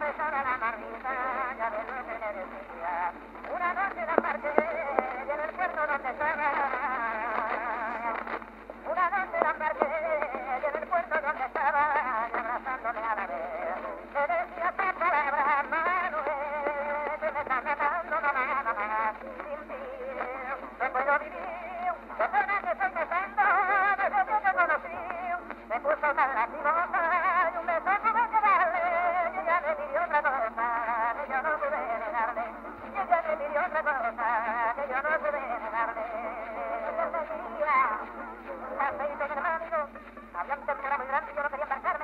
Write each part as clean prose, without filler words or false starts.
besaba la marmita, ya ves lo que le decía. Una noche la embarqué y en el puerto donde estaba. Una noche la embarqué y en el puerto donde estaba, y abrazándole a la vez. Me decía esta palabra, Manuel, que me estás matando, no nada más. Sin ti no puedo vivir, perdona que estoy besando, desde que te conocí. Me puso tan lastimosa y un beso tuve que darle, y ella me pidió otra cosa que yo no pude negarle. Y ella me pidió otra cosa que yo no pude negarle. Aceite en el mando, había un temporal muy grande y yo no quería embarcarme.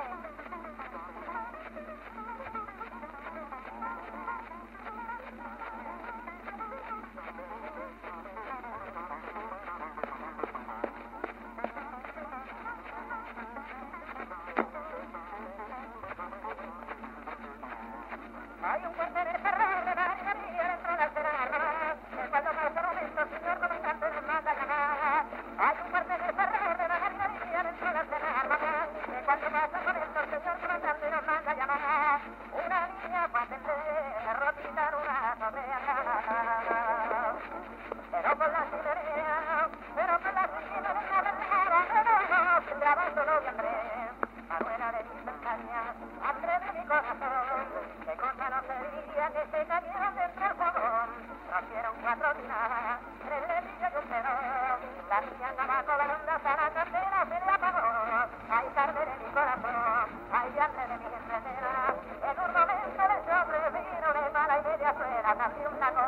Hay un cuartel en el ferrón de María dentro de la cerrada, que cuando pasa un momento, señor comandante, nos manda llamar. Hay un cuartel en el ferrón de María dentro de la cerrada, que cuando pasa un momento, señor comandante, nos manda llamar. Una niña fue a atender, rotita en una torrea. Pero con la chimenea, grabando novio Andrés, Manuela de mis pestañas, Andrés de mi corazón, qué cosa no sería que se cayeran dentro del fogón. Rompieron 4 tinajas, 3 letillas y un perón, la niña andaba colgando hasta la cartera, se le apagó. Ay, carne de mi corazón, ay, carne de mi entretena, en un momento de sobrevino de mala y media suela, nació una cosa.